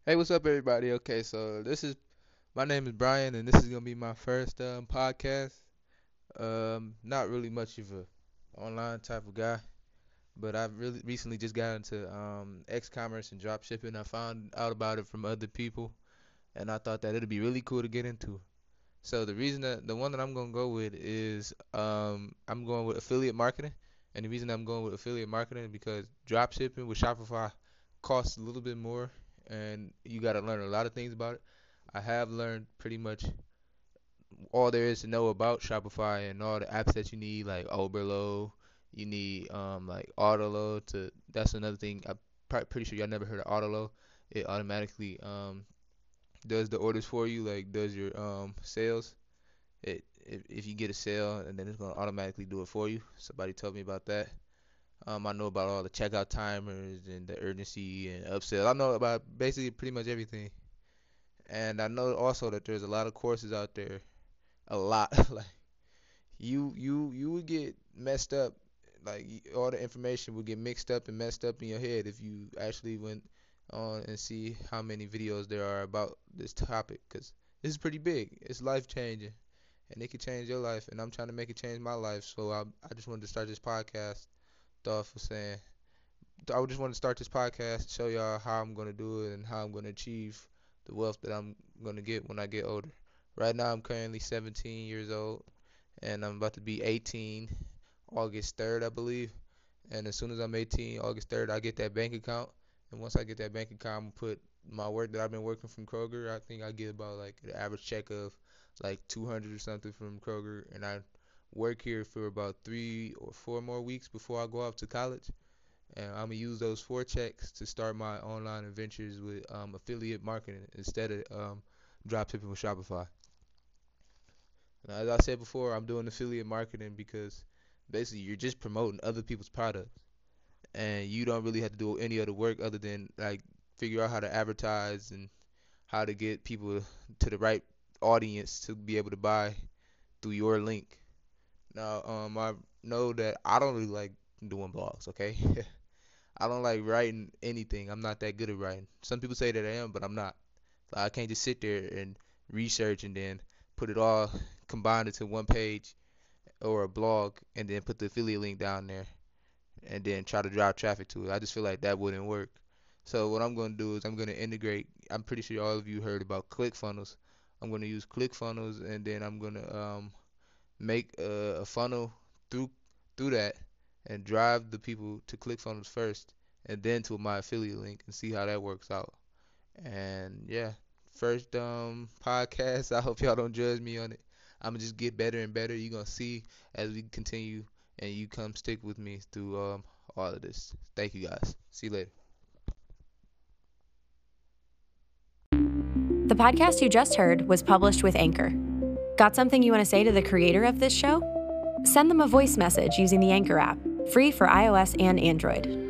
Hey, what's up, everybody? Okay, so my name is Brian, and this is gonna be my first podcast. Not really much of a online type of guy, but I've really recently just got into X-commerce and drop shipping. I found out about it from other people, and I thought that it'd be really cool to get into. So the one that I'm gonna go with is I'm going with affiliate marketing, and the reason I'm going with affiliate marketing is because drop shipping with Shopify costs a little bit more, and you got to learn a lot of things about it. I have learned pretty much all there is to know about Shopify and all the apps that you need, like Oberlo. You need like Autolo to. That's another thing. I'm pretty sure y'all never heard of Autolo. It automatically does the orders for you, like does your sales. If you get a sale, and then it's gonna automatically do it for you. Somebody told me about that. I know about all the checkout timers and the urgency and upsell. I know about basically pretty much everything. And I know also that there's a lot of courses out there. A lot. Like you would get messed up. Like all the information would get mixed up and messed up in your head if you actually went on and see how many videos there are about this topic. Cause this is pretty big. It's life changing, and it could change your life. And I'm trying to make it change my life. So I just wanted to start this podcast. Thought for saying I just want to start this podcast to show y'all how I'm gonna do it and how I'm gonna achieve the wealth that I'm gonna get when I get older. Right now, I'm currently 17 years old, and I'm about to be 18 August 3rd, I believe. And as soon as I'm 18 August 3rd, I get that bank account. And once I get that bank account, I'm gonna put my work that I've been working from Kroger. I think I get about like the average check of like 200 or something from Kroger, and I work here for about 3 or 4 more weeks before I go off to college, and I'm gonna use those 4 checks to start my online adventures with affiliate marketing instead of drop shipping with Shopify. And as I said before, I'm doing affiliate marketing because basically you're just promoting other people's products, and you don't really have to do any other work other than like figure out how to advertise and how to get people to the right audience to be able to buy through your link. Now, I know that I don't really like doing blogs, okay? I don't like writing anything. I'm not that good at writing. Some people say that I am, but I'm not. Like, I can't just sit there and research and then put it all combined into one page or a blog and then put the affiliate link down there and then try to drive traffic to it. I just feel like that wouldn't work. So what I'm going to do is I'm going to integrate. I'm pretty sure all of you heard about ClickFunnels. I'm going to use ClickFunnels, and then I'm going to make a funnel through that and drive the people to ClickFunnels first and then to my affiliate link and see how that works out. And yeah, first podcast. I hope y'all don't judge me on it. I'm gonna just get better and better. You're gonna see as we continue, and you come stick with me through all of this. Thank you guys. See you later. The podcast you just heard was published with Anchor. Got something you want to say to the creator of this show? Send them a voice message using the Anchor app, free for iOS and Android.